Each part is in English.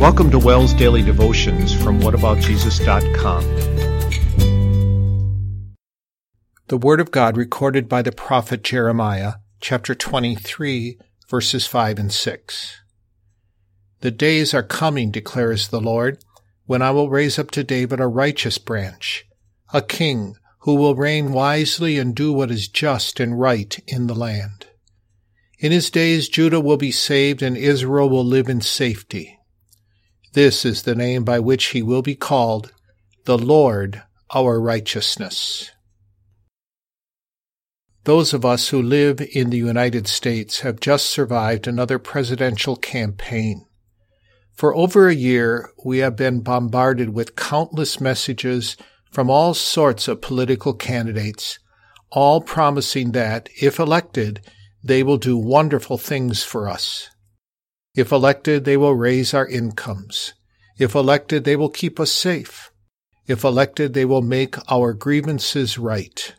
Welcome to Wells Daily Devotions from whataboutjesus.com. The Word of God recorded by the prophet Jeremiah, chapter 23, verses 5 and 6. The days are coming, declares the Lord, when I will raise up to David a righteous branch, a king who will reign wisely and do what is just and right in the land. In his days Judah will be saved and Israel will live in safety. This is the name by which he will be called, the Lord our righteousness. Those of us who live in the United States have just survived another presidential campaign. For over a year, we have been bombarded with countless messages from all sorts of political candidates, all promising that, if elected, they will do wonderful things for us. If elected, they will raise our incomes. If elected, they will keep us safe. If elected, they will make our grievances right.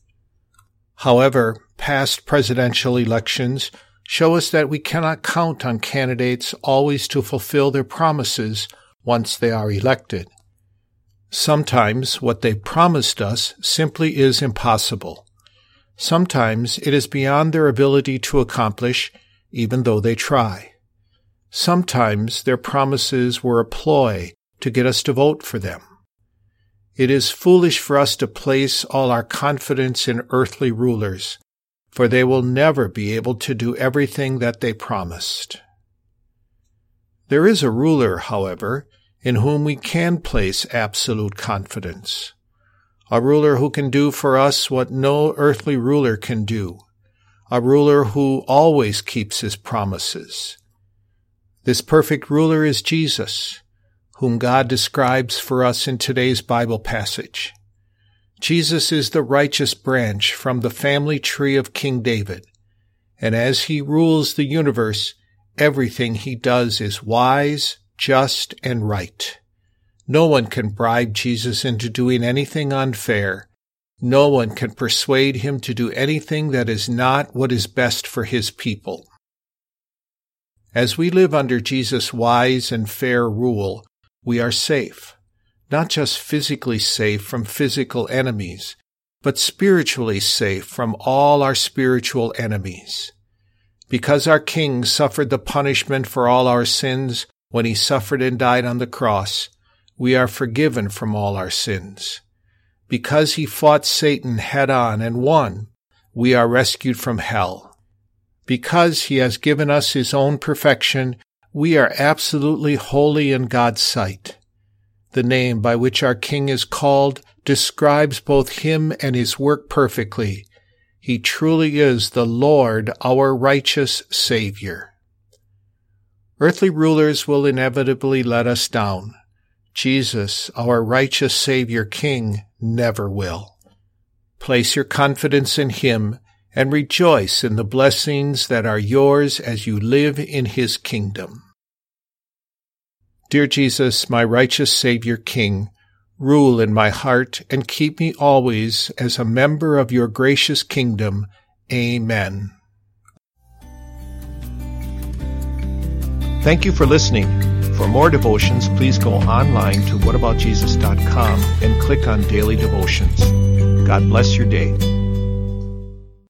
However, past presidential elections show us that we cannot count on candidates always to fulfill their promises once they are elected. Sometimes what they promised us simply is impossible. Sometimes it is beyond their ability to accomplish, even though they try. Sometimes their promises were a ploy to get us to vote for them. It is foolish for us to place all our confidence in earthly rulers, for they will never be able to do everything that they promised. There is a ruler, however, in whom we can place absolute confidence, a ruler who can do for us what no earthly ruler can do, a ruler who always keeps his promises. This perfect ruler is Jesus, whom God describes for us in today's Bible passage. Jesus is the righteous branch from the family tree of King David, and as he rules the universe, everything he does is wise, just, and right. No one can bribe Jesus into doing anything unfair. No one can persuade him to do anything that is not what is best for his people. As we live under Jesus' wise and fair rule, we are safe, not just physically safe from physical enemies, but spiritually safe from all our spiritual enemies. Because our King suffered the punishment for all our sins when he suffered and died on the cross, we are forgiven from all our sins. Because he fought Satan head-on and won, we are rescued from hell. Because he has given us his own perfection, we are absolutely holy in God's sight. The name by which our King is called describes both him and his work perfectly. He truly is the Lord, our righteous Savior. Earthly rulers will inevitably let us down. Jesus, our righteous Savior King, never will. Place your confidence in him and rejoice in the blessings that are yours as you live in his kingdom. Dear Jesus, my righteous Savior King, rule in my heart and keep me always as a member of your gracious kingdom. Amen. Thank you for listening. For more devotions, please go online to whataboutjesus.com and click on Daily Devotions. God bless your day.